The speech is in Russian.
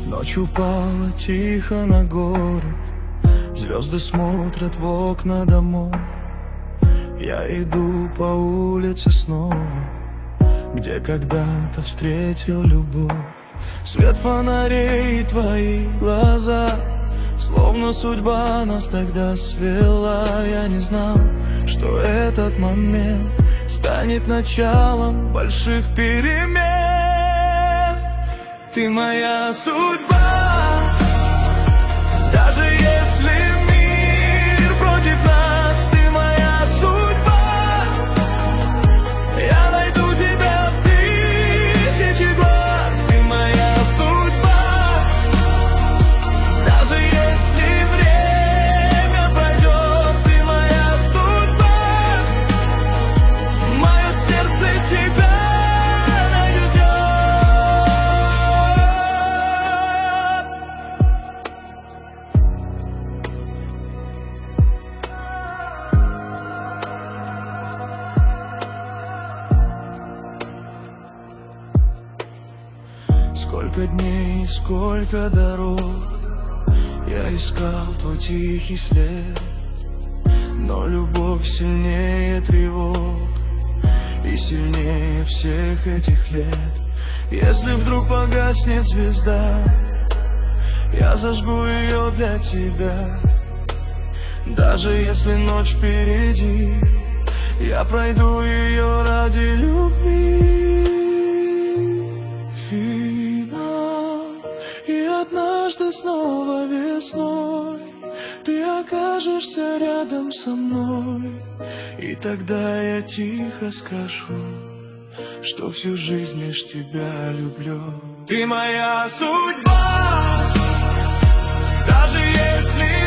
Ночь упала тихо на город, звезды смотрят в окна домов. Я иду по улице снова, где когда-то встретил любовь. Свет фонарей и твои глаза, словно судьба нас тогда свела. Я не знал, что этот момент станет началом больших перемен. Ты моя судьба, даже если мир против нас. Ты моя судьба, я найду тебя в тысячи глаз. Ты моя судьба, даже если время пройдет. Ты моя судьба, мое сердце тебя найдет. Сколько дней, сколько дорог я искал твой тихий след, но любовь сильнее тревог и сильнее всех этих лет. Если вдруг погаснет звезда, я зажгу ее для тебя. Даже если ночь впереди, я пройду ее ради любви. И однажды снова весной ты окажешься рядом со мной, и тогда я тихо скажу, что всю жизнь лишь тебя люблю. Ты моя судьба, даже если